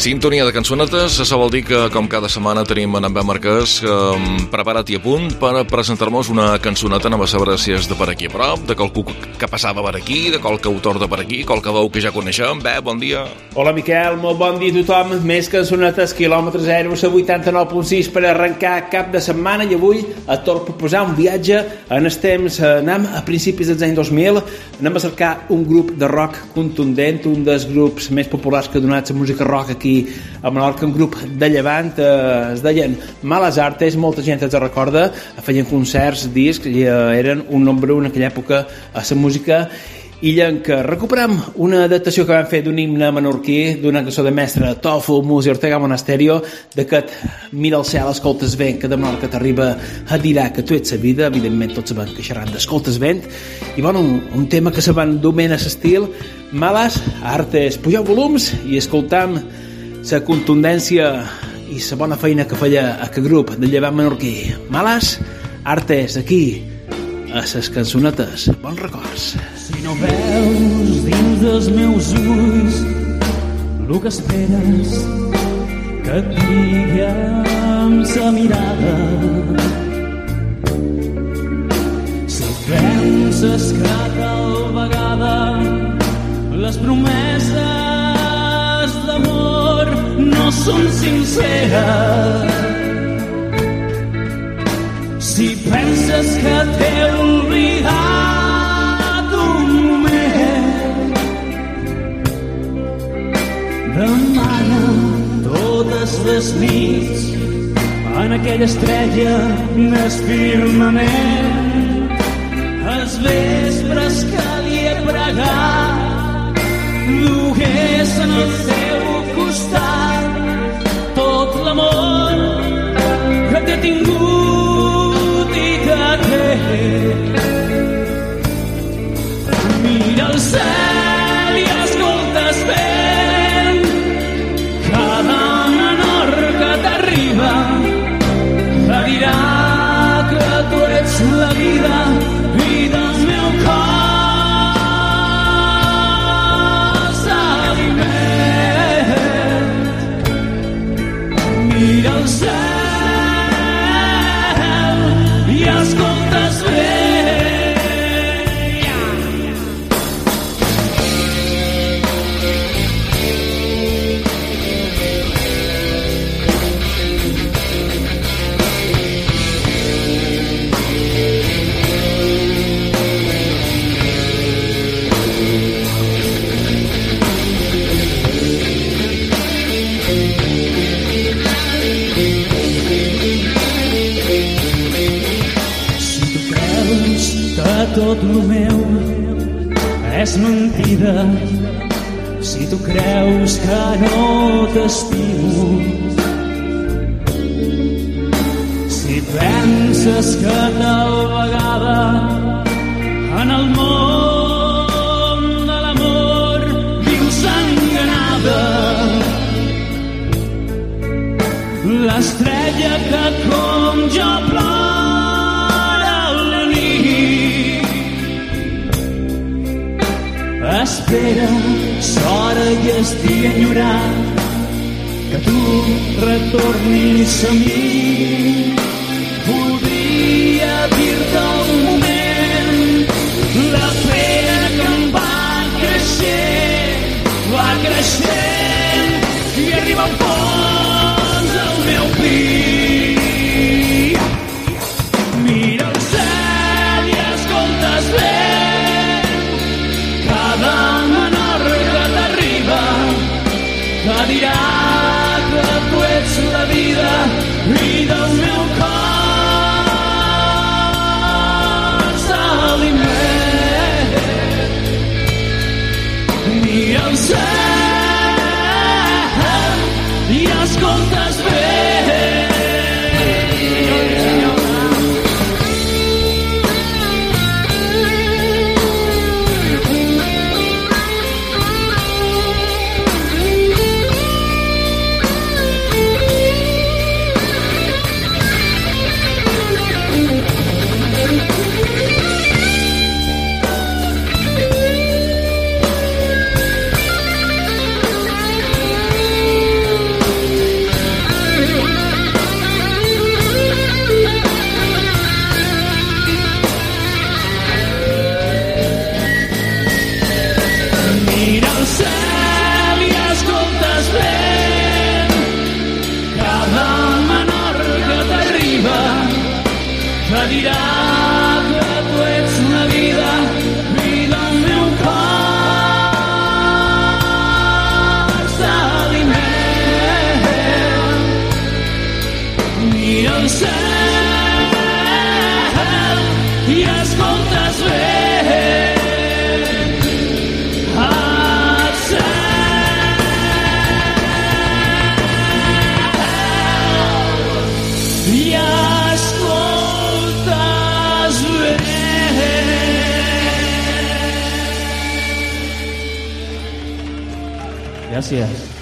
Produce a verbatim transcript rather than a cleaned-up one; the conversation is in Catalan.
Sintonia de cançonetes, això vol dir que com cada setmana tenim en Envem Marquès eh, preparat i a punt per presentar-nos una cançoneta, anem a saber si és de per aquí a prop, de qualcú que passava per aquí, de qualque autor de per aquí, qualque veu que ja coneixem. Bé, bon dia. Hola Miquel, molt bon dia a tothom. Més cançonetes, quilòmetre zero, a vuitanta-nou punt sis per arrencar cap de setmana, i avui et torno a proposar un viatge en els temps, anem a principis dels anys dos mil, anem a cercar un grup de rock contundent, un dels grups més populars que ha donat la música rock aquí a Menorca, un grup de Llevant, eh, es deien Males Artes, molta gent els recorda, feien concerts, discs, i eh, eren un nombre en aquella època a la música illenca. Recuperem una adaptació que van fer d'un himne menorquí, d'una cançó de mestre Tofu, Musi, Ortega Monasterio, d'aquest Mira el cel, escoltes vent, que de Menorca t'arriba a dirà que tu ets la vida. Evidentment tots saben que xerran d'escoltes vent, i bueno, un, un tema que se van domen a l'estil Males Artes. Pugeu volums i escoltam la contundència i la bona feina que feia aquest grup de Llevant menorquí. Males Artes, aquí a les cançonetes. Bons records. Si no veus dins dels meus ulls el que esperes que et digui amb la mirada, si penses que tal vegada les promeses d'amor no són sinceres, si penses que t'he oblidat un moment, demana totes les nits en aquella estrella del firmament, els vespres que li he pregat dugués en el seu costat tot l'amor que t'he tingut i que té. Mira el cel i escoltes vent, cada menor que t'arriba a dirà que tu ets la vida i del meu cos aliment. Mira el cel i escoltes bé. Tot lo meu és mentida, si tu creus que no t'estimo, si penses que tal vegada en el món de l'amor vius enganada, l'estrella que com jo plora espera, s'hora i estic enyorant que tu retornis a mi. Voldria dir-te un moment la pena que em va creixent, va creixent i arriba al fons del meu pit. Mira el cel i escoltes bé, que dirà que tu ets la vida i del meu cos aliment. Mira el cel i escoltes bé. Gràcies.